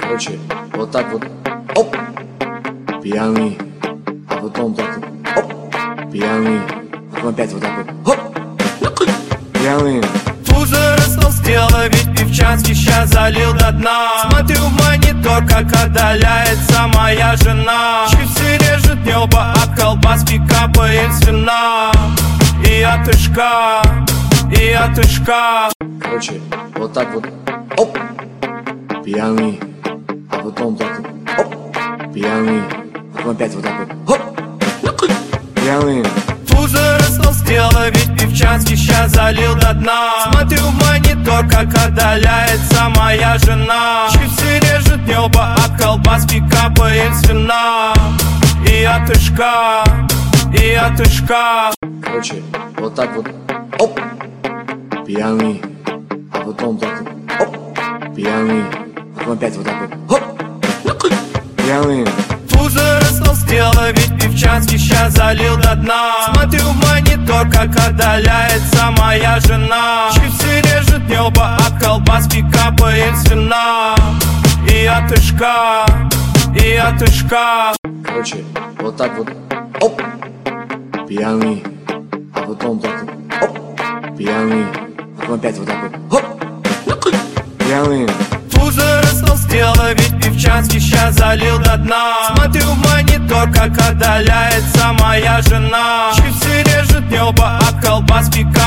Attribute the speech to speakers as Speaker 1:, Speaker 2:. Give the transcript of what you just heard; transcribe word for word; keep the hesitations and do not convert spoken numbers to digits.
Speaker 1: Короче, вот так вот, оп, пьяный, а потом так вот, оп, пьяный, потом опять вот так вот, оп, пьяный.
Speaker 2: Уже растолстела, ведь певчанский ща залил до дна. Смотрю в монитор, как отдаляется моя жена. Чипсы режет небо, от колбаски капает слюна. И отышка, и отышка.
Speaker 1: Короче, вот так вот, оп, пьяный, а потом так вот, оп, пьяный, потом опять вот так вот, оп, пьяный.
Speaker 2: Уже растолстела, ведь певчанский ща залил до дна. Смотрю в монитор, как отдаляется моя жена. Чипсы режет небо, от колбаски капает слюна. И отышка, и отышка.
Speaker 1: Короче, вот так вот, оп, пьяный, а потом так вот, оп, пьяный, потом опять вот так вот, оп, пьяный.
Speaker 2: Уже растолстела, ведь певчанский ща залил до дна. Смотрю в монитор, как отдаляется моя жена. Чипсы режет небо, от колбаски капает слюна. И отышка, и отышка.
Speaker 1: Короче, вот так вот, оп, пьяный, а потом так вот, оп, пьяный, потом опять вот так вот, оп, пьяный.
Speaker 2: Уже растолстела, ведь певчанский ща залил до дна. Смотрю в монитор, как отдаляется моя жена. Чипсы режет небо, от колбаски капает